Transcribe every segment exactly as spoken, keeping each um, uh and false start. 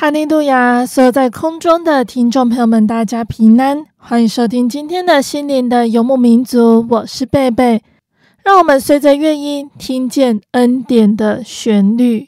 哈利路亚！所有在空中的听众朋友们，大家平安，欢迎收听今天的心灵的游牧民族，我是贝贝。让我们随着乐音听见恩典的旋律。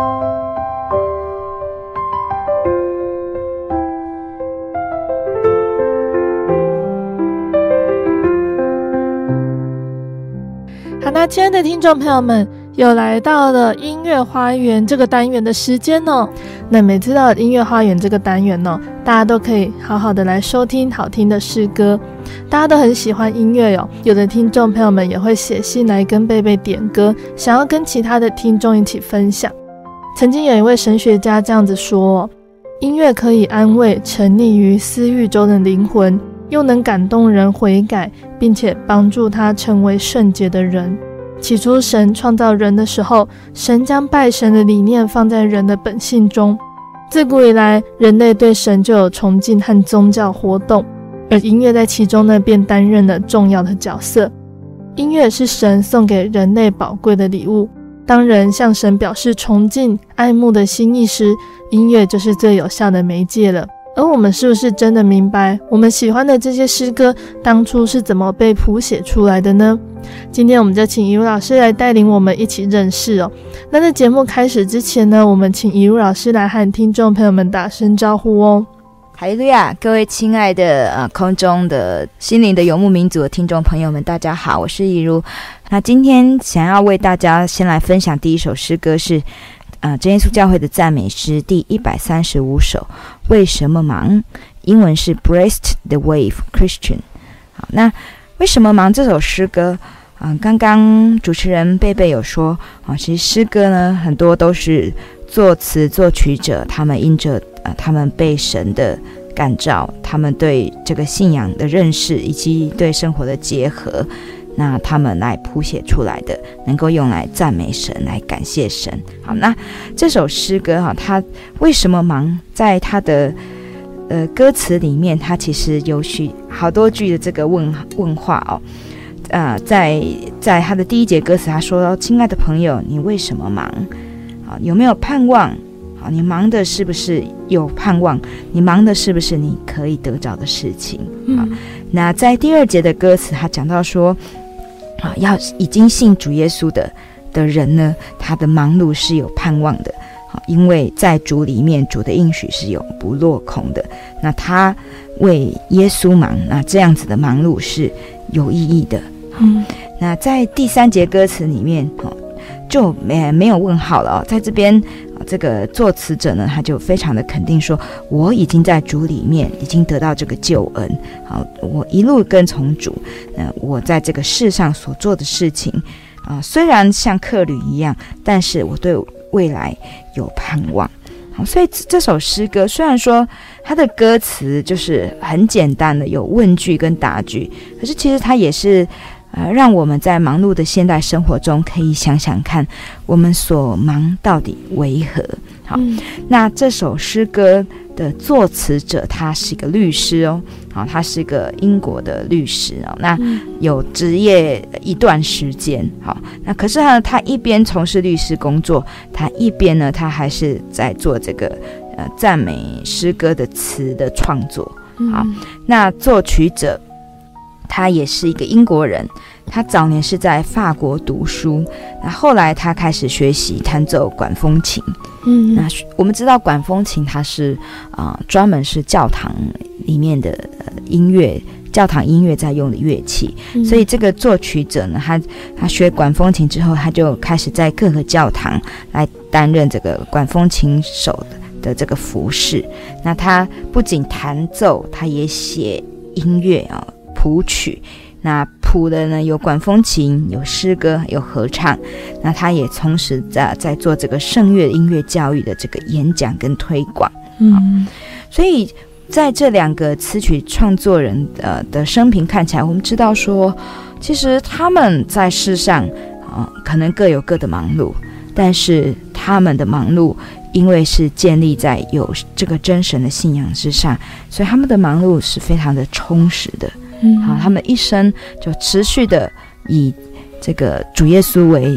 好，那亲爱的听众朋友们，又来到了音乐花园这个单元的时间哦。那每次到音乐花园这个单元哦，大家都可以好好的来收听好听的诗歌，大家都很喜欢音乐哦。有的听众朋友们也会写信来跟贝贝点歌，想要跟其他的听众一起分享。曾经有一位神学家这样子说哦，音乐可以安慰沉溺于私欲中的灵魂，又能感动人悔改，并且帮助他成为圣洁的人。起初神创造人的时候，神将拜神的理念放在人的本性中，自古以来人类对神就有崇敬和宗教活动，而音乐在其中呢便担任了重要的角色。音乐是神送给人类宝贵的礼物，当人向神表示崇敬爱慕的心意时，音乐就是最有效的媒介了。而我们是不是真的明白我们喜欢的这些诗歌当初是怎么被谱写出来的呢？今天我们就请怡如老师来带领我们一起认识哦。那在节目开始之前呢，我们请怡如老师来和听众朋友们打声招呼哦。 哈利路亚，各位亲爱的呃空中的心灵的游牧民族的听众朋友们，大家好，我是怡如。那今天想要为大家先来分享第一首诗歌是呃真耶稣教会的赞美诗第一百三十五首，为什么忙？英文是 Breast the Wave Christian。 好，那为什么忙这首诗歌，嗯，刚刚主持人贝贝有说啊，其实诗歌呢很多都是作词作曲者他们因着呃他们被神的感召，他们对这个信仰的认识以及对生活的结合，那他们来谱写出来的，能够用来赞美神，来感谢神。好，那这首诗歌哈，它为什么忙？在它的呃歌词里面，它其实有许好多句的这个问问话哦。呃，在在他的第一节歌词，他说：“亲爱的朋友，你为什么忙？啊，有没有盼望？啊，你忙的是不是有盼望？你忙的是不是你可以得着的事情？啊，嗯、那在第二节的歌词，他讲到说。”啊，要已经信主耶稣的的人呢，他的忙碌是有盼望的，因为在主里面，主的应许是永不落空的。那他为耶稣忙，那这样子的忙碌是有意义的。嗯，那在第三节歌词里面，就没没有问号了哦，在这边这个作词者呢，他就非常的肯定说，我已经在主里面已经得到这个救恩，好，我一路跟从主，呃，我在这个世上所做的事情啊、呃，虽然像客旅一样，但是我对未来有盼望。好，所以这首诗歌虽然说它的歌词就是很简单的，有问句跟答句，可是其实它也是呃，让我们在忙碌的现代生活中可以想想看，我们所忙到底为何？好，嗯、那这首诗歌的作词者他是一个律师哦，好，他是一个英国的律师哦，那有职业一段时间，好，那可是呢，他一边从事律师工作，他一边呢，他还是在做这个呃赞美诗歌的词的创作。好，嗯、那作曲者。他也是一个英国人，他早年是在法国读书，那后来他开始学习弹奏管风琴。嗯，那我们知道管风琴它是啊、呃、专门是教堂里面的、呃、音乐，教堂音乐在用的乐器。嗯、所以这个作曲者呢，他他学管风琴之后，他就开始在各个教堂来担任这个管风琴手的的这个服饰。那他不仅弹奏，他也写音乐啊。谱曲，那谱的呢有管风琴，有诗歌，有合唱。那他也同时在在做这个圣乐音乐教育的这个演讲跟推广。嗯，所以在这两个词曲创作人的的生平看起来，我们知道说，其实他们在世上啊、呃，可能各有各的忙碌，但是他们的忙碌因为是建立在有这个真神的信仰之上，所以他们的忙碌是非常的充实的。好，他们一生就持续的以这个主耶稣为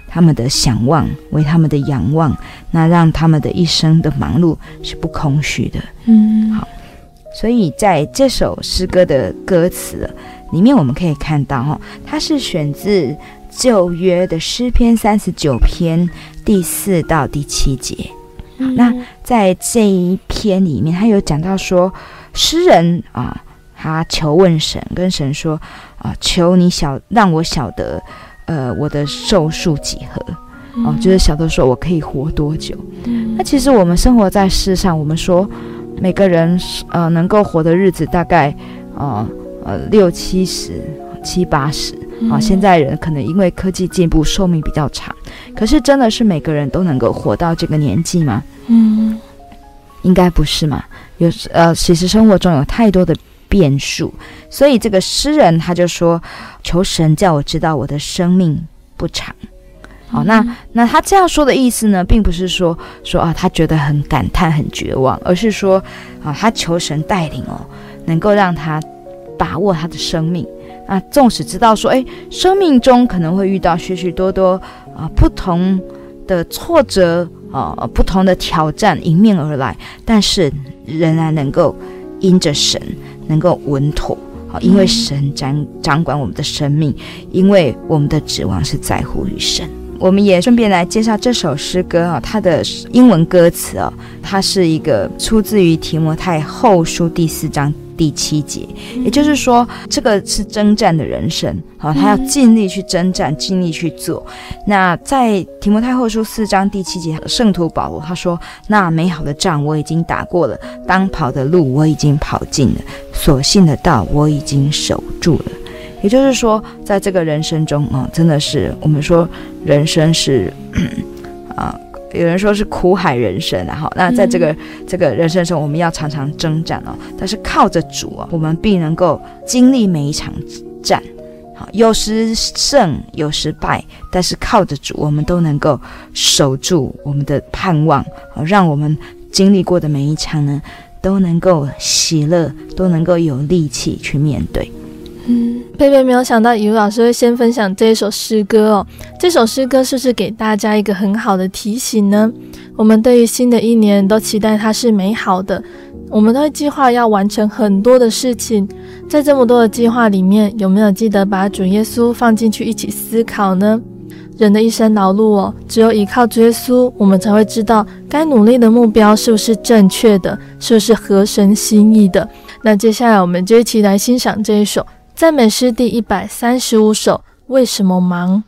他们的想望，为他们的仰望，那让他们的一生的忙碌是不空虚的。 嗯， 好，所以在这首诗歌的歌词里面，我们可以看到哈，它是选自旧约的诗篇三十九篇第四到第七节。 嗯、 那在这一篇里面，他有讲到说，诗人啊，他求问神，跟神说啊，求你晓让我晓得，呃，我的寿数几何，哦、啊，就是晓得说我可以活多久。嗯、那其实我们生活在世上，我们说每个人呃能够活的日子大概呃呃六七十、七八十啊。现在人可能因为科技进步，寿命比较长，可是真的是每个人都能够活到这个年纪吗？嗯，应该不是嘛。有呃，其实生活中有太多的变数，所以这个诗人他就说，求神叫我知道我的生命不长。好，那那他这样说的意思呢，并不是说说啊，他觉得很感叹、很绝望，而是说啊，他求神带领哦，能够让他把握他的生命。啊，纵使知道说，哎，生命中可能会遇到许许多多啊不同的挫折啊，不同的挑战迎面而来，但是仍然能够因着神能够稳妥。好，因为神掌掌管我们的生命，因为我们的指望是在乎于神。我们也顺便来介绍这首诗歌啊，它的英文歌词啊，它是一个出自于提摩太后书第四章第七节，也就是说，这个是征战的人生啊，他要尽力去征战，尽力去做。那在提摩太后书四章第七节，圣徒保罗他说：“那美好的仗我已经打过了，当跑的路我已经跑尽了，所信的道我已经守住了。”也就是说，在这个人生中啊、哦，真的是我们说人生是啊、呃，有人说是苦海人生啊。好，那在这个、嗯、这个人生中，我们要常常征战哦。但是靠着主啊，我们必能够经历每一场战。好，有时胜，有时败，但是靠着主，我们都能够守住我们的盼望，好，让我们经历过的每一场呢，都能够喜乐，都能够有力气去面对。 嗯，贝贝没有想到以如老师会先分享这一首诗歌哦。这首诗歌是不是给大家一个很好的提醒呢？我们对于新的一年都期待它是美好的，我们都会计划要完成很多的事情。在这么多的计划里面，有没有记得把主耶稣放进去一起思考呢？人的一生劳碌哦，只有依靠主耶稣，我们才会知道该努力的目标是不是正确的，是不是合神心意的。那接下来我们就一起来欣赏这一首赞美诗第一百三十五首，为什么忙？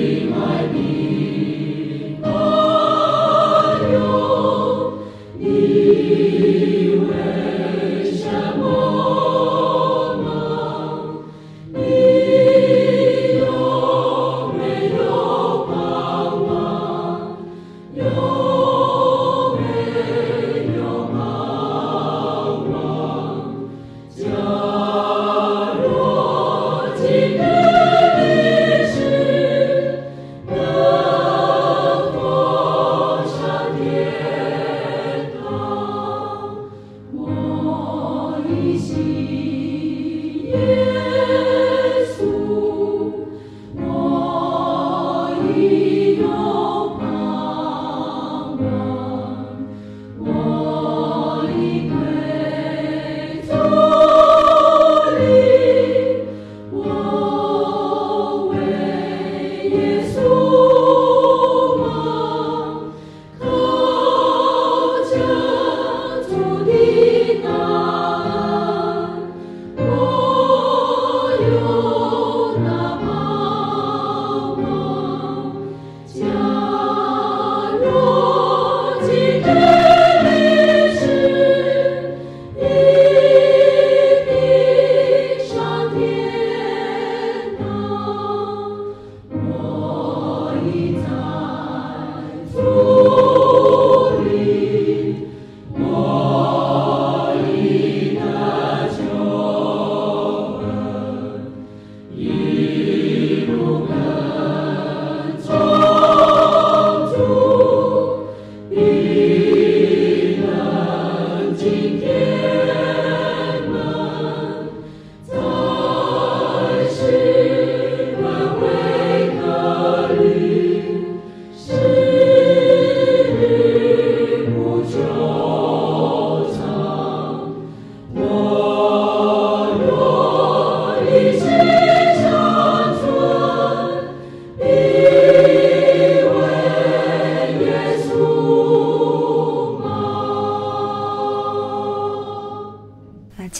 你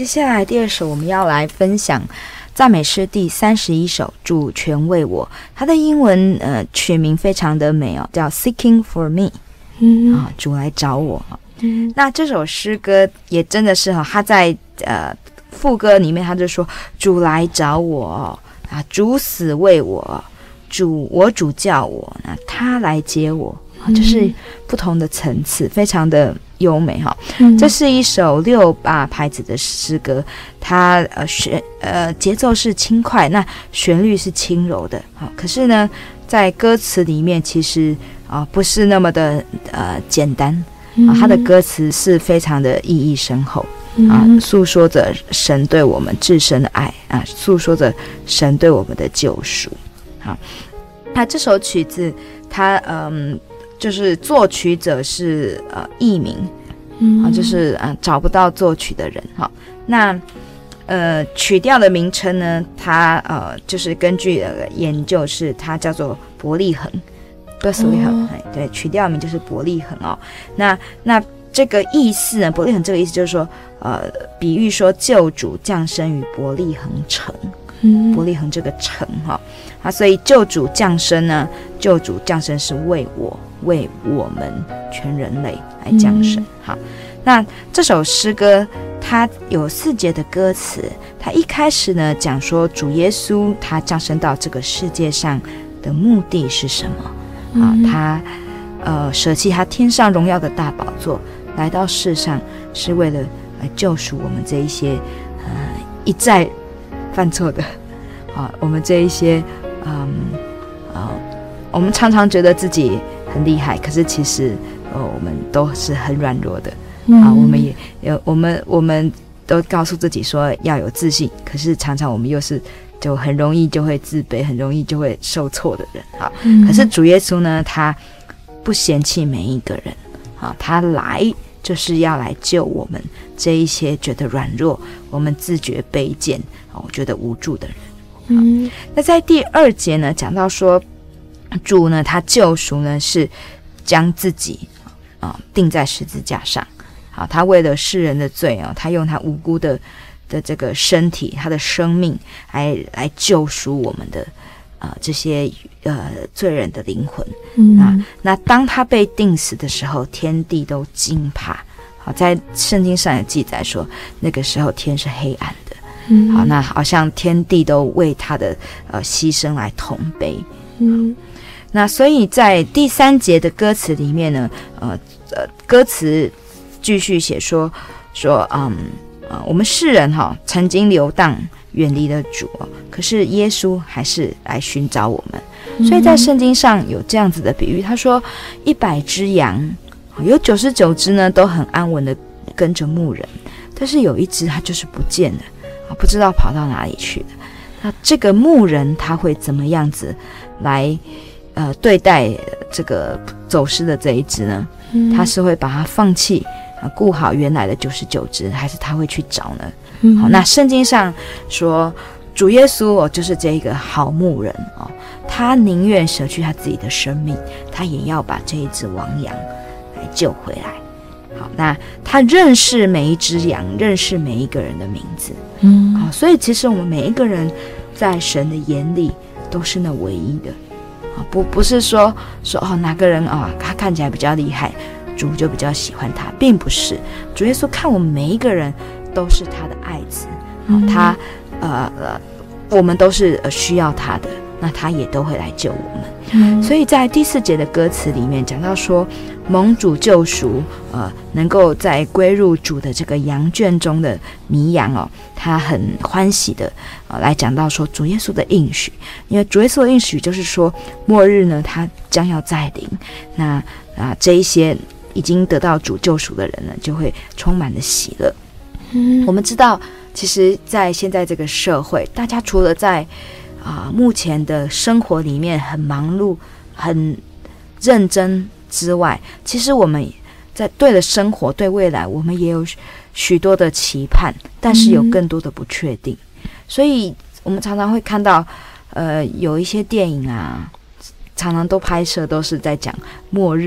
下来第二首我们要来分享赞美诗第三十一首，主全为我。它的英文呃取名非常的美哦，叫 Seeking for Me， 嗯啊，主来找我。嗯，那这首诗歌也真的是哈，他在呃副歌里面他就说主来找我啊，主死为我，主我主叫我，那他来接我，就是不同的层次，非常的优美哈。嗯，这是一首六八拍子的诗歌，它呃旋呃节奏是轻快，那旋律是轻柔的。好，可是呢，在歌词里面其实啊、呃、不是那么的呃简单啊，它的歌词是非常的意义深厚啊，诉说着神对我们至深的爱啊，诉说着神对我们的救赎。好，那这首曲子它嗯。就是作曲者是呃佚名，嗯啊，就是呃找不到作曲的人哈。那呃曲调的名称呢，它呃就是根据呃研究是它叫做伯利恒，伯利恒，哎、哦，对，曲调名就是伯利恒哦。那那这个意思呢，伯利恒这个意思就是说，呃，比喻说救主降生于伯利恒城。嗯，伯利恒这个城哈，啊，所以救主降生呢，救主降生是为我，为我们全人类来降生。好，那这首诗歌它有四节的歌词，它一开始呢讲说主耶稣他降生到这个世界上的目的是什么？啊，他呃舍弃他天上荣耀的大宝座，来到世上是为了来救赎我们这一些呃一再犯错的啊，我们这一些嗯啊，我们常常觉得自己很厉害，可是其实呃我们都是很软弱的啊，我们也有我们我们都告诉自己说要有自信，可是常常我们又是就很容易就会自卑，很容易就会受挫的人啊。可是主耶稣呢，他不嫌弃每一个人啊，他来就是要来救我们这一些觉得软弱，我们自觉卑贱，我觉得无助的人。嗯，那在第二节呢，讲到说主呢，他救赎呢是将自己啊、呃、钉在十字架上，好，他为了世人的罪啊，他用他无辜的的这个身体，他的生命来来救赎我们的啊、呃、这些呃罪人的灵魂。嗯，啊，那当他被钉死的时候，天地都惊怕。好，在圣经上有记载说，那个时候天是黑暗的。嗯，好，那好像天地都为他的呃牺牲来同悲。嗯，那所以在第三节的歌词里面呢，呃呃，歌词继续写说说，嗯呃，我们世人哈、哦、曾经流荡远离了主、哦，可是耶稣还是来寻找我们。嗯、所以在圣经上有这样子的比喻，他说一百只羊，有九十九只呢都很安稳的跟着牧人，但是有一只它就是不见了。不知道跑到哪里去了。那这个牧人他会怎么样子来呃对待这个走失的这一只呢？嗯、他是会把它放弃啊，顾好原来的九十九只，还是他会去找呢？嗯、好，那圣经上说主耶稣哦，就是这个好牧人哦，他宁愿舍去他自己的生命，他也要把这一只亡羊来救回来。好，那他认识每一只羊，认识每一个人的名字。嗯，好，所以其实我们每一个人在神的眼里都是那唯一的。啊，不不是说说哦哪个人啊、哦、他看起来比较厉害，主就比较喜欢他，并不是。主耶稣看我们每一个人都是他的爱子，嗯、他呃呃我们都是需要他的，那他也都会来救我们。嗯、所以在第四节的歌词里面讲到说，蒙主救赎，呃，能够在归入主的这个羊圈中的迷羊哦，他很欢喜的呃来讲到说主耶稣的应许，因为主耶稣的应许就是说末日呢，他将要再临，那啊、呃、这一些已经得到主救赎的人呢，就会充满了喜乐。嗯，我们知道，其实，在现在这个社会，大家除了在啊、呃、目前的生活里面很忙碌、很认真之外，其实我们在对了生活、对未来，我们也有许多的期盼，但是有更多的不确定。嗯、所以，我们常常会看到，呃，有一些电影啊，常常都拍摄都是在讲末日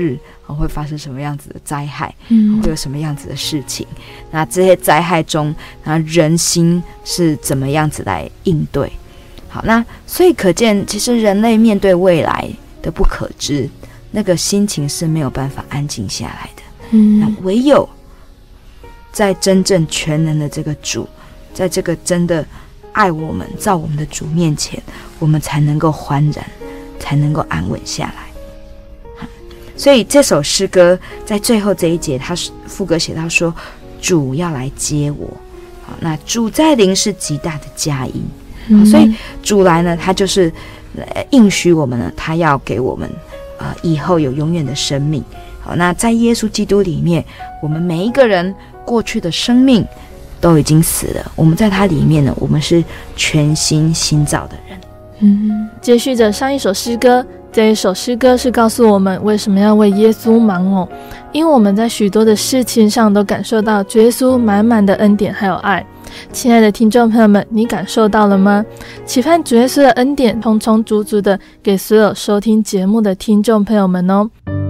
哦、会发生什么样子的灾害， 嗯， 会有什么样子的事情，那这些灾害中，那人心是怎么样子来应对。好，那所以可见，其实人类面对未来的不可知，那个心情是没有办法安静下来的。 嗯， 那唯有在真正全能的这个主，在这个真的爱我们、造我们的主面前，我们才能够欢然，才能够安稳下来。所以这首诗歌在最后这一节，他副歌写到说：“主要来接我。”好，那主在临是极大的佳音。 嗯， 所以主来呢，他就是应许我们呢，他要给我们呃以后有永远的生命。好，那在耶稣基督里面，我们每一个人过去的生命都已经死了，我们在他里面呢，我们是全新新造的人。 嗯，接续着上一首诗歌，这一首诗歌是告诉我们为什么要为耶稣忙哦，因为我们在许多的事情上都感受到主耶稣满满的恩典还有爱。亲爱的听众朋友们，你感受到了吗？期盼主耶稣的恩典充充足足的给所有收听节目的听众朋友们哦。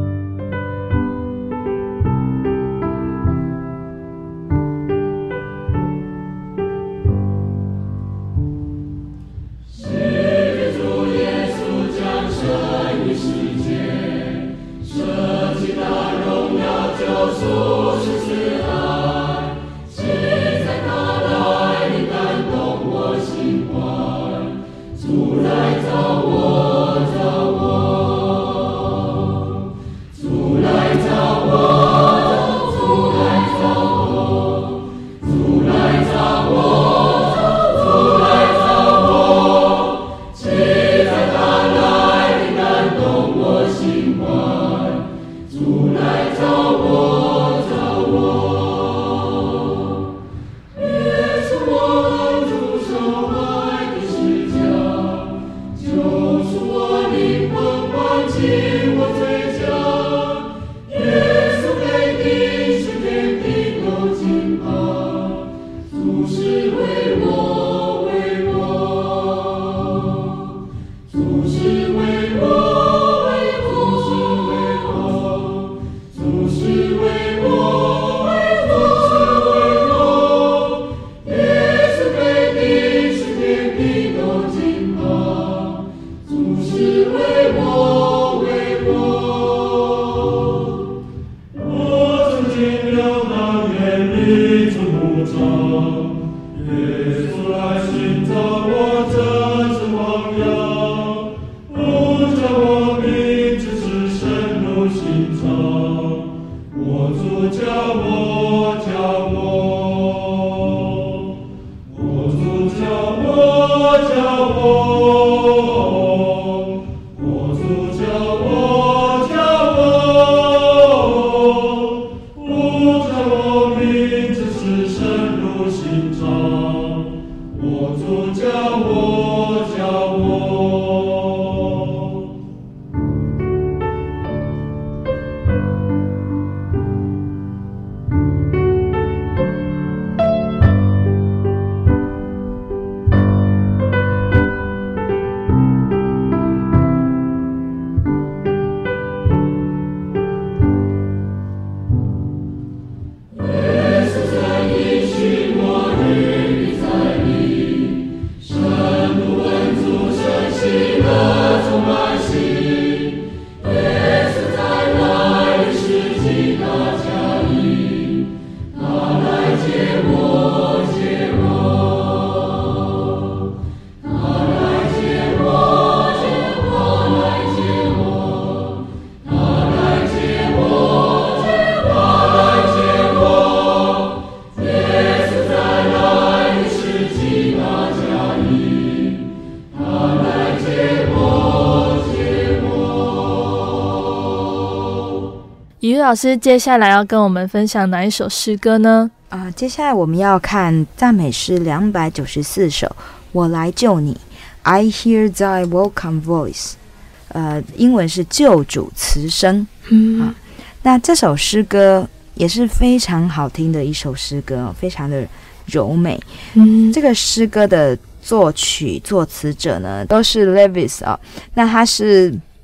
于老师接下来要跟我们分享哪一首诗歌呢？ 啊、呃，接下来我们要看赞美诗两百九十四首，我来救你 I hear thy welcome voice， 呃，英文是救主慈声。 嗯、 啊，那这首诗歌也是非常好听的一首诗歌，非常的柔美。 嗯， 这个诗歌的作曲作词者呢都是 Lewis 啊、哦，那他是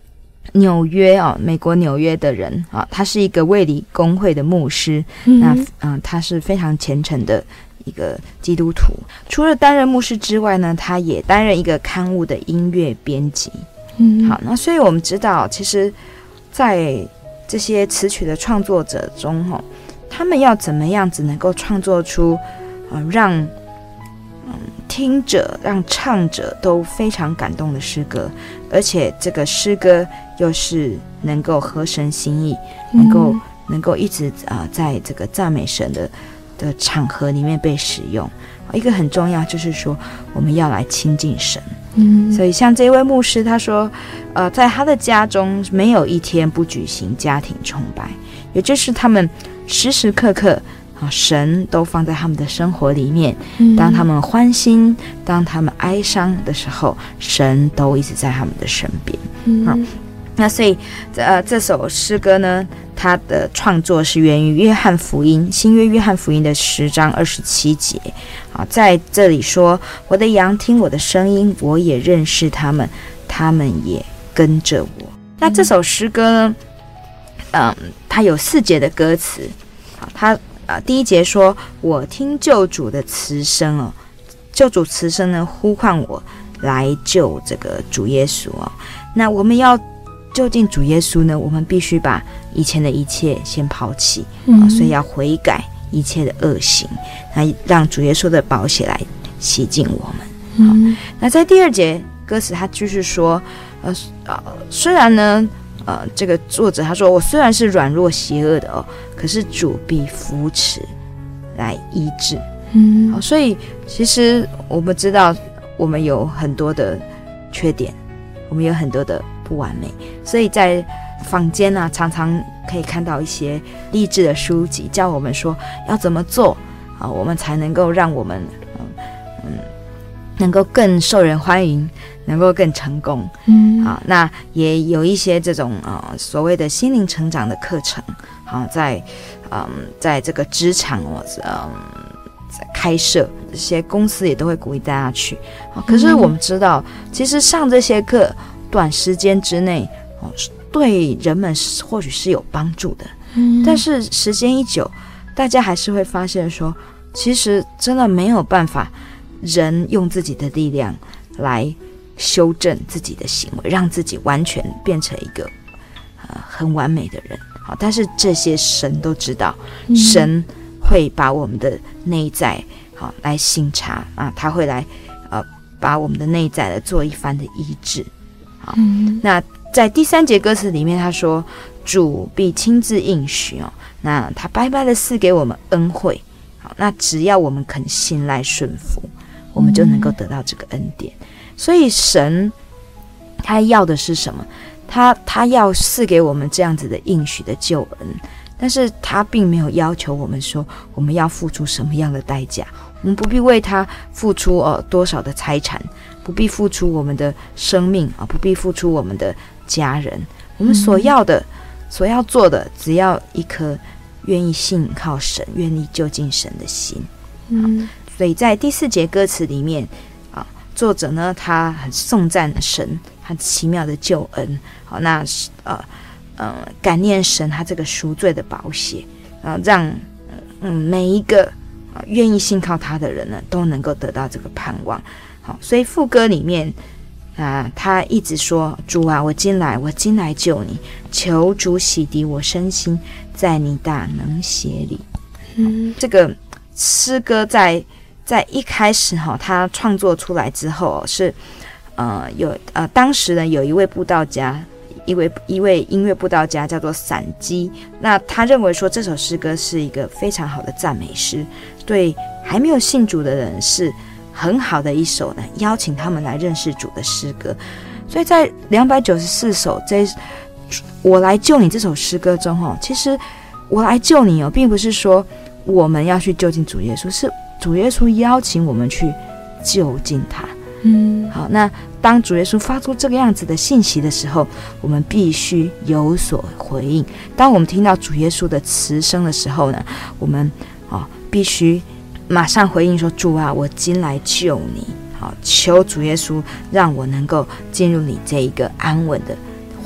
纽约哦，美国纽约的人啊，他是一个卫理公会的牧师，嗯、那嗯、呃，他是非常虔诚的一个基督徒。除了担任牧师之外呢，他也担任一个刊物的音乐编辑。嗯，好，那所以我们知道，其实，在这些词曲的创作者中，哈，他们要怎么样子能够创作出，呃，让嗯听者、让唱者都非常感动的诗歌，而且这个诗歌又是能够合神心意，能够、嗯、能够一直啊、呃，在这个赞美神的的场合里面被使用。一个很重要就是说，我们要来亲近神。嗯，所以像这位牧师他说，呃，在他的家中没有一天不举行家庭崇拜，也就是他们时时刻刻啊，神都放在他们的生活里面。嗯、当他们欢欣，当他们哀伤的时候，神都一直在他们的身边。嗯，好，那所以呃，这首诗歌呢，它的创作是源于约翰福音，新约约翰福音的十章二十七节。好，在这里说，我的羊听我的声音，我也认识他们，他们也跟着我。那这首诗歌呢，嗯，它有四节的歌词。好，它啊，第一节说，我听救主的词声哦，救主词声呢呼唤我来救这个主耶稣哦。那我们要就近主耶稣呢，我们必须把以前的一切先抛弃、嗯啊、所以要悔改一切的恶行，那让主耶稣的宝血来洗净我们、嗯、那在第二节歌词他继续说呃, 呃虽然呢呃，这个作者他说，我虽然是软弱邪恶的哦，可是主必扶持来医治。嗯、啊，所以其实我们知道我们有很多的缺点，我们有很多的不完美，所以在坊间啊，常常可以看到一些励志的书籍，教我们说要怎么做啊，我们才能够让我们嗯嗯能够更受人欢迎，能够更成功。嗯，好，那也有一些这种呃所谓的心灵成长的课程，好，在嗯在这个职场哦嗯在开设这些公司也都会鼓励大家去。好，可是我们知道，其实上这些课短时间之内哦对人们或许是有帮助的，嗯，但是时间一久，大家还是会发现说，其实真的没有办法。人用自己的力量来修正自己的行为，让自己完全变成一个、呃、很完美的人。好，但是这些神都知道，嗯、神会把我们的内在好来省察啊，他会来呃把我们的内在来做一番的医治。好，嗯、那在第三节歌词里面，他说主必亲自应许哦，那他白白的赐给我们恩惠。好，那只要我们肯信赖顺服，我们就能够得到这个恩典。嗯、所以神他要的是什么？他他要赐给我们这样子的应许的救恩，但是他并没有要求我们说我们要付出什么样的代价，我们不必为他付出呃多少的财产，不必付出我们的生命啊，不必付出我们的家人。我们所要的、嗯、所要做的，只要一颗愿意信靠神、愿意就近神的心。嗯，所以在第四节歌词里面啊，作者呢他很颂赞神他奇妙的救恩。好，那呃呃感念神他这个赎罪的宝血啊，让嗯每一个啊愿意信靠他的人呢都能够得到这个盼望。好，所以副歌里面啊，他一直说主啊，我今来，我今来救你，求主洗涤我身心，在你大能协里。嗯，这个诗歌在在一开始哈，他创作出来之后是呃有呃当时呢有一位布道家，一位一位音乐布道家叫做散基，那他认为说这首诗歌是一个非常好的赞美诗，对还没有信主的人是很好的一首呢，邀请他们来认识主的诗歌。所以在两百九十四首这我来救你这首诗歌中哦，其实我来救你哦，并不是说我们要去就近主耶稣，是主耶稣邀请我们去就近他。嗯，好，那当主耶稣发出这个样子的信息的时候，我们必须有所回应。当我们听到主耶稣的词声的时候呢，我们哦必须马上回应说，主啊，我今来救你。好，求主耶稣让我能够进入你这一个安稳的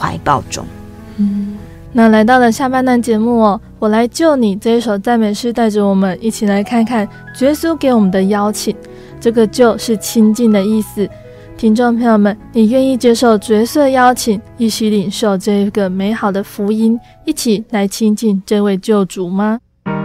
怀抱中。 嗯，那来到了下半段节目哦，我来救你这一首赞美诗，带着我们一起来看看主耶稣给我们的邀请。这个救是亲近的意思，听众朋友们，你愿意接受主耶稣的邀请，一起领受这个美好的福音，一起来亲近这位救主吗？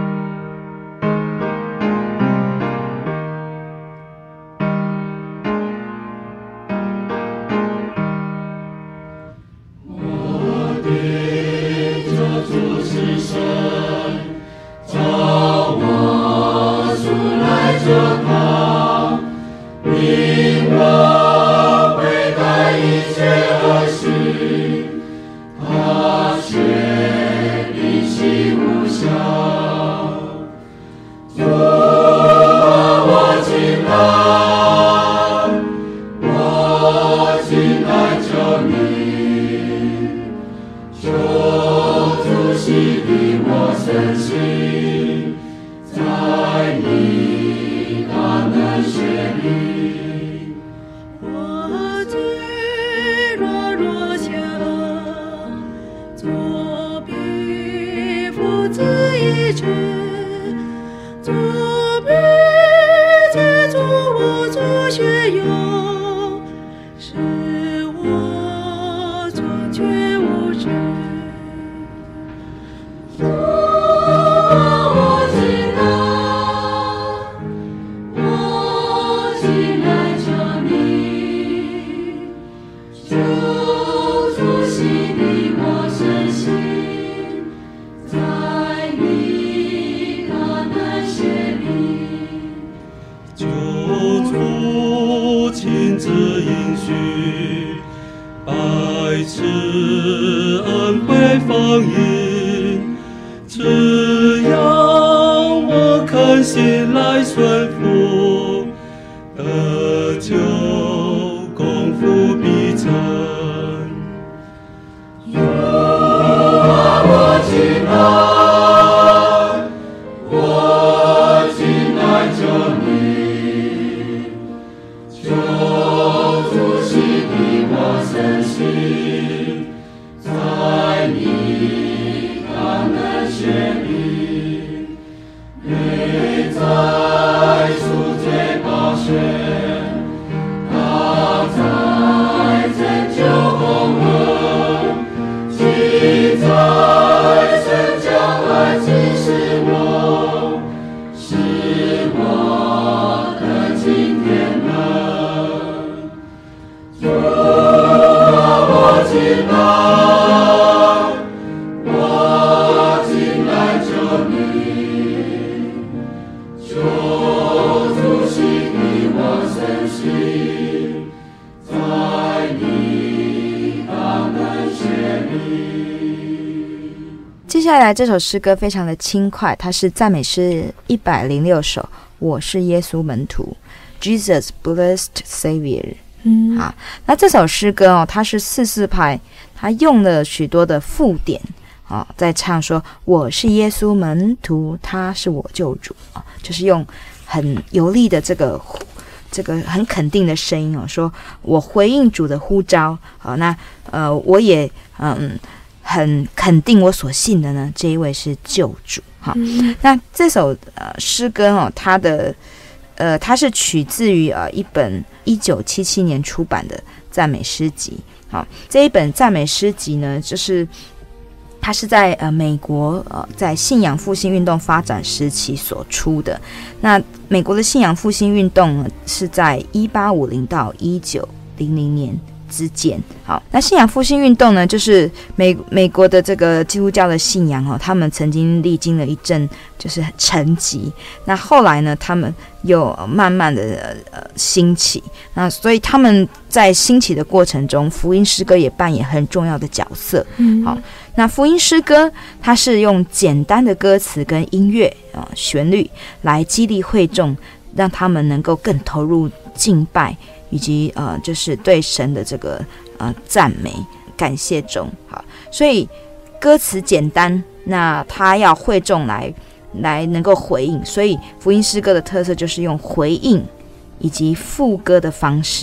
接下来这首诗歌非常的轻快，它是赞美诗一百零六首，我是耶稣门徒 Jesus Blessed Savior。嗯，好，那这首诗歌哦，它是四四拍，它用了许多的附点啊、哦，在唱说我是耶稣门徒，他是我救主啊、哦，就是用很有力的这个这个很肯定的声音哦，说我回应主的呼召啊、哦，那呃我也嗯。很肯定我所信的呢，这一位是救主哈、嗯。那这首呃诗歌哦，它的呃它是取自于呃一本一九七七年出版的赞美诗集。好，这一本赞美诗集呢，就是它是在呃美国呃在信仰复兴运动发展时期所出的。那美国的信仰复兴运动呢，是在一八五零到一九零零年。之间，好，那信仰复兴运动呢，就是美美国的这个基督教的信仰哦，他们曾经历经了一阵就是沉寂，那后来呢，他们又慢慢的呃兴起，那所以他们在兴起的过程中，福音诗歌也扮演很重要的角色。嗯，好，那福音诗歌它是用简单的歌词跟音乐啊、呃、旋律来激励会众，让他们能够更投入敬拜。以及呃，就是对神的这个呃赞美、感谢中，好，所以歌词简单，那他要会众来来能够回应，所以福音诗歌的特色就是用回应以及副歌的方式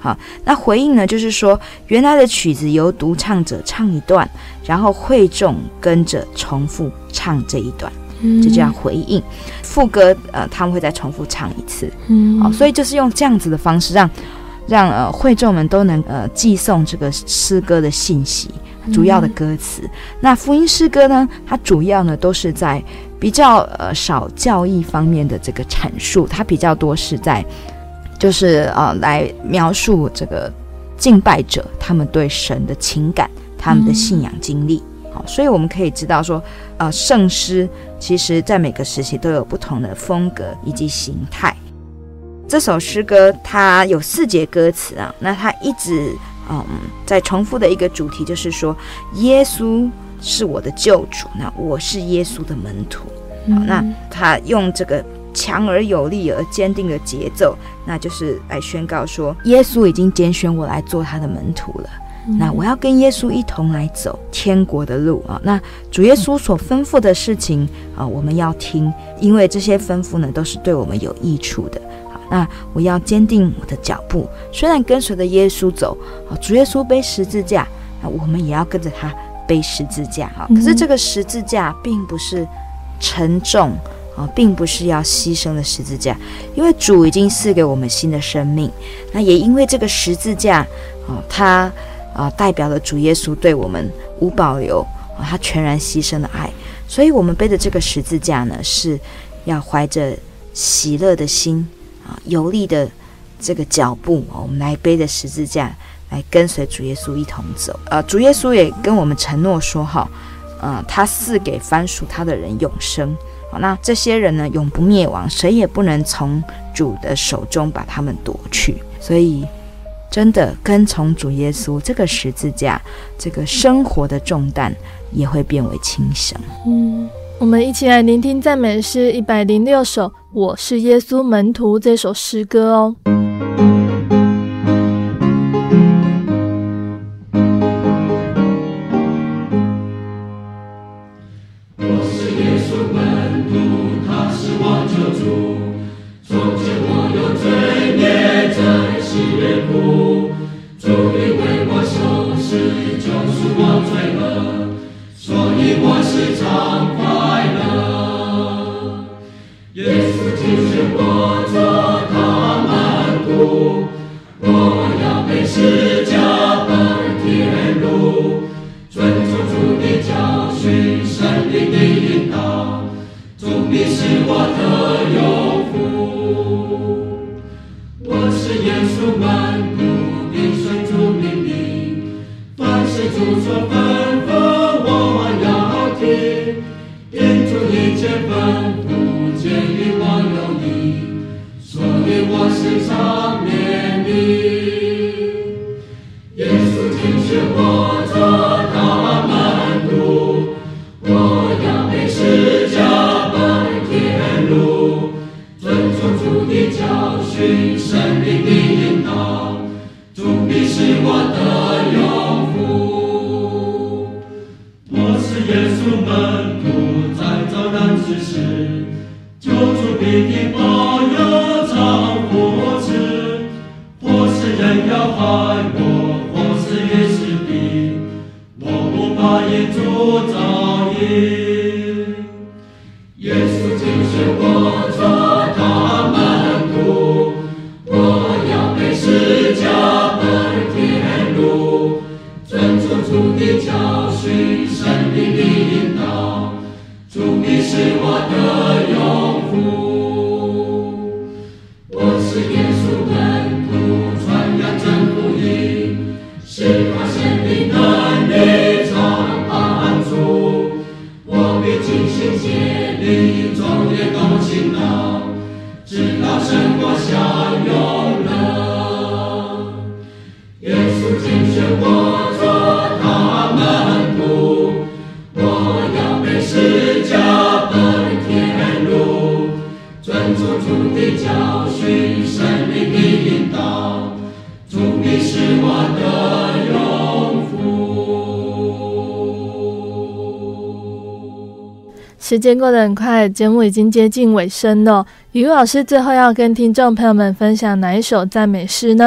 好，那回应呢，就是说原来的曲子由独唱者唱一段，然后会众跟着重复唱这一段，这就叫回应。副歌呃他们会再重复唱一次，嗯，好，所以就是用这样子的方式让让呃会众们都能呃寄送这个诗歌的信息，主要的歌词。嗯、那福音诗歌呢，它主要呢都是在比较呃少教义方面的这个阐述，它比较多是在就是呃来描述这个敬拜者他们对神的情感，他们的信仰经历。嗯、好，所以我们可以知道说，呃，圣诗其实在每个时期都有不同的风格以及形态。这首诗歌它有四节歌词啊，那它一直嗯在重复的一个主题就是说，耶稣是我的救主，那我是耶稣的门徒。嗯、好，那他用这个强而有力而坚定的节奏，那就是来宣告说，耶稣已经拣选我来做他的门徒了。嗯、那我要跟耶稣一同来走天国的路啊！那主耶稣所吩咐的事情啊，我们要听，因为这些吩咐呢都是对我们有益处的。好，那我要坚定我的脚步，虽然跟随着耶稣走，啊，主耶稣背十字架，那我们也要跟着他背十字架啊。可是这个十字架并不是沉重啊，并不是要牺牲的十字架，因为主已经赐给我们新的生命。那也因为这个十字架啊，它啊，代表了主耶稣对我们无保留、啊、他全然牺牲的爱，所以我们背的这个十字架呢，是要怀着喜乐的心啊，有力的这个脚步、啊、我们来背着十字架，来跟随主耶稣一同走。呃，主耶稣也跟我们承诺说，哈，呃，他赐给凡属他的人永生。好，那这些人呢，永不灭亡，谁也不能从主的手中把他们夺去。所以真的跟从主耶稣，这个十字架，这个生活的重担也会变为轻省。 嗯，我们一起来聆听赞美诗一百零六首《我是耶稣门徒》这首诗歌哦。时间过得很快，节目已经接近尾声了。雨露老师最后要跟听众朋友们分享哪一首赞美诗呢？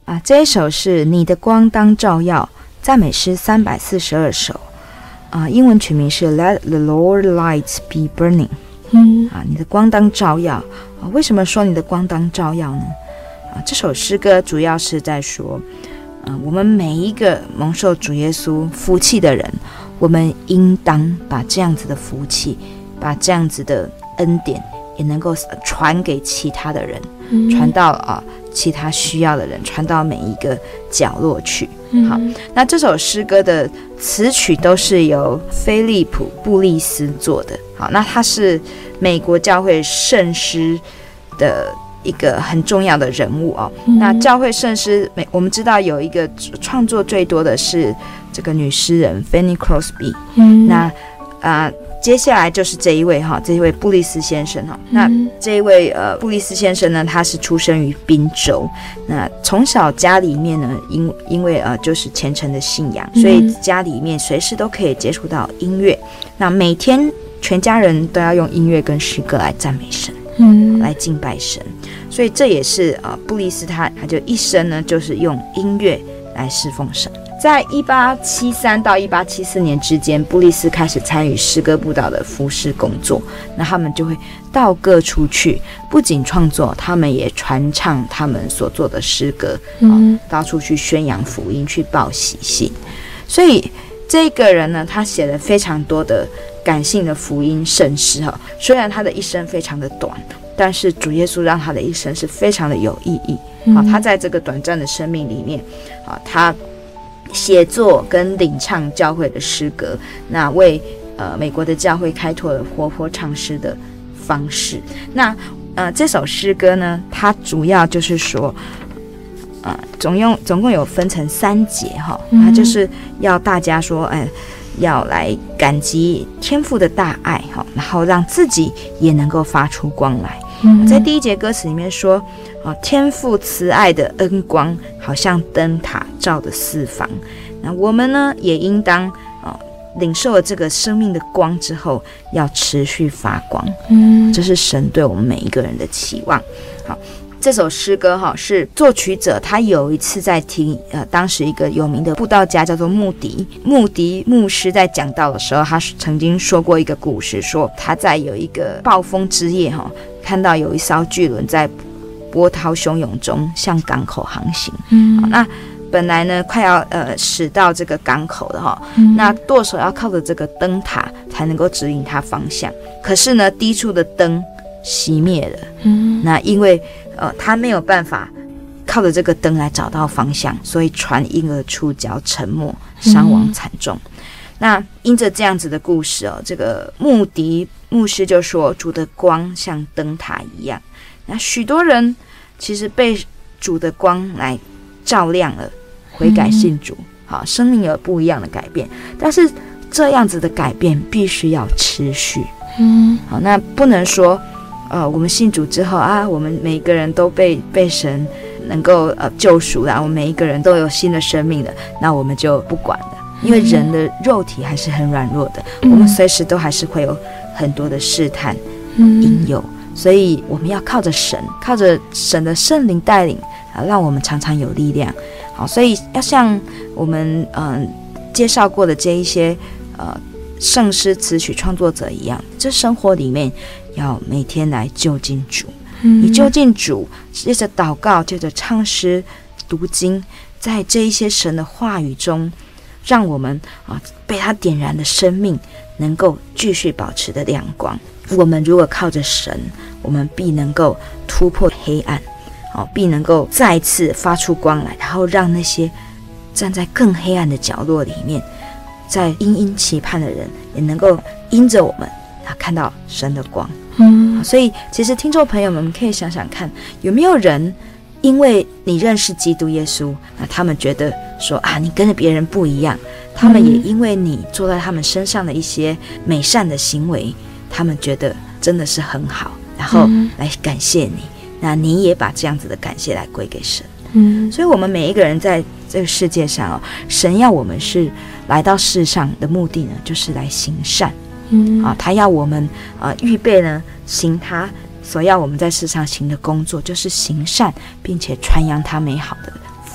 啊，这一首是你的光当照耀，赞美诗三百四十二首啊，英文曲名是 Let the Lord Lights Be Burning。嗯啊，你的光当照耀啊，为什么说你的光当照耀呢？啊，这首诗歌主要是在说，啊，我们每一个蒙受主耶稣福气的人，我们应当把这样子的福气，把这样子的恩典，也能够传给其他的人，嗯、传到啊其他需要的人，传到每一个角落去。嗯、好，那这首诗歌的词曲都是由菲利普·布利斯做的。好，那他是美国教会圣诗的一个很重要的人物哦。嗯、那教会圣诗，我们知道有一个创作最多的是这个女诗人 Fanny Crosby。嗯、那啊。呃接下来就是这一位哈，这一位布利斯先生哈。那这一位呃布利斯先生呢，他是出生于宾州。那从小家里面呢，因因为呃就是虔诚的信仰，所以家里面随时都可以接触到音乐。那每天全家人都要用音乐跟诗歌来赞美神，嗯，来敬拜神。所以这也是呃布利斯他他就一生呢就是用音乐来侍奉神。在一八七三到一八七四年之间，布利斯开始参与诗歌布道的服事工作。那他们就会到各处去，不仅创作，他们也传唱他们所做的诗歌，嗯、啊，到处去宣扬福音，去报喜信。所以这个人呢，他写了非常多的感性的福音圣诗哈。虽然他的一生非常的短，但是主耶稣让他的一生是非常的有意义。啊，他在这个短暂的生命里面，啊，他写作跟领唱教会的诗歌，那为呃美国的教会开拓了活泼唱诗的方式。那呃这首诗歌呢，它主要就是说，呃总用总共有分成三节哈，它就是要大家说，哎、呃，要来感激天父的大爱哈，然后让自己也能够发出光来。嗯、在第一节歌词里面说，啊，天父慈爱的恩光好像灯塔照的四方。那我们呢，也应当啊领受了这个生命的光之后，要持续发光。嗯，这是神对我们每一个人的期望。好，这首诗歌哈是作曲者他有一次在听呃当时一个有名的布道家叫做穆迪穆迪牧师在讲道的时候，他曾经说过一个故事，说他在有一个暴风之夜哈，看到有一艘巨轮在波涛汹涌中向港口航行。嗯，好，那本来呢快要呃驶到这个港口的哈，嗯、那舵手要靠着这个灯塔才能够指引他方向。可是呢，低处的灯熄灭了。嗯，那因为呃他没有办法靠着这个灯来找到方向，所以船因而触礁沉没，伤亡惨重。嗯、那因着这样子的故事哦，这个穆迪牧师就说，主的光像灯塔一样。那许多人其实被主的光来照亮了，悔改信主，好，生命有不一样的改变。但是这样子的改变必须要持续。嗯，好，那不能说，呃，我们信主之后啊，我们每一个人都被被神能够呃救赎了，我们每一个人都有新的生命了，那我们就不管了。因为人的肉体还是很软弱的，嗯、我们随时都还是会有很多的试探、引诱。所以我们要靠着神，靠着神的圣灵带领啊，让我们常常有力量。好，所以要像我们嗯、呃、介绍过的这一些呃圣诗词曲创作者一样，这生活里面要每天来就近主。嗯、你就近主，接着祷告，接着唱诗、读经，在这一些神的话语中，让我们啊被他点燃的生命能够继续保持的亮光。我们如果靠着神，我们必能够突破黑暗，哦，必能够再次发出光来，然后让那些站在更黑暗的角落里面，在殷殷期盼的人，也能够因着我们啊看到神的光。嗯，所以其实听众朋友们可以想想看，有没有人因为你认识基督耶稣，那他们觉得说啊，你跟着别人不一样，他们也因为你做在他们身上的一些美善的行为，他们觉得真的是很好，然后来感谢你，那你也把这样子的感谢来归给神。嗯，所以我们每一个人在这个世界上哦，神要我们是来到世上的目的呢，就是来行善。嗯啊，他要我们呃预备呢行他所要我们在世上行的工作，就是行善，并且传扬他美好的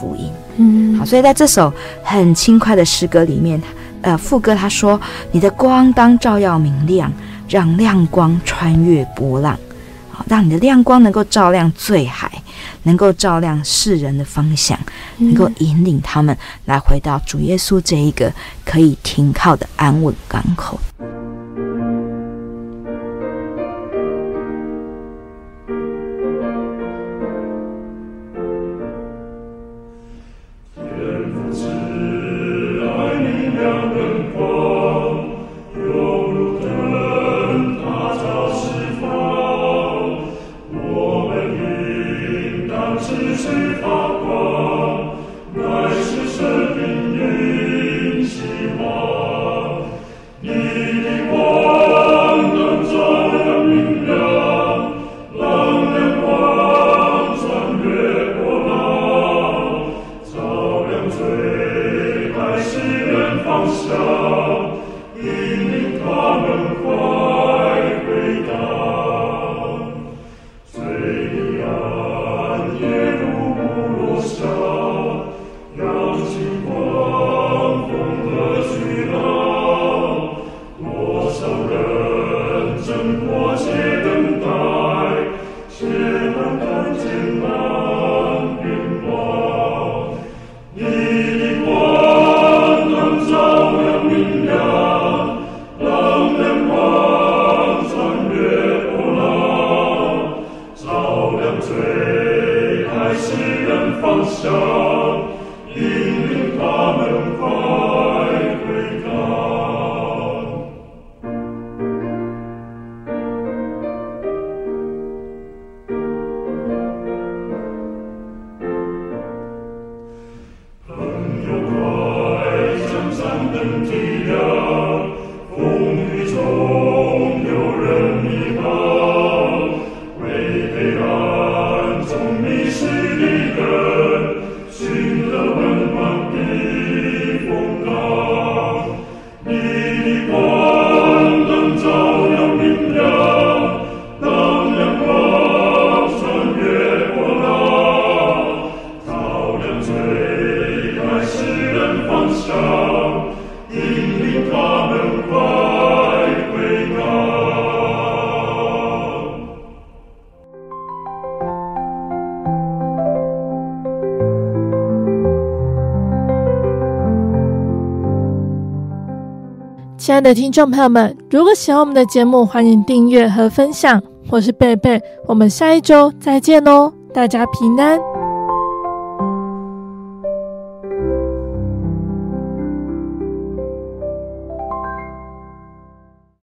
福音。 嗯， 好，所以在这首很轻快的诗歌里面，呃，副歌他说：“你的光当照耀明亮，让亮光穿越波浪。”好，让你的亮光能够照亮醉海，能够照亮世人的方向，能够引领他们来回到主耶稣这一个可以停靠的安稳港口。 亲爱的听众朋友们，如果喜欢我们的节目，欢迎订阅和分享。我是贝贝，我们下一周再见哦，大家平安。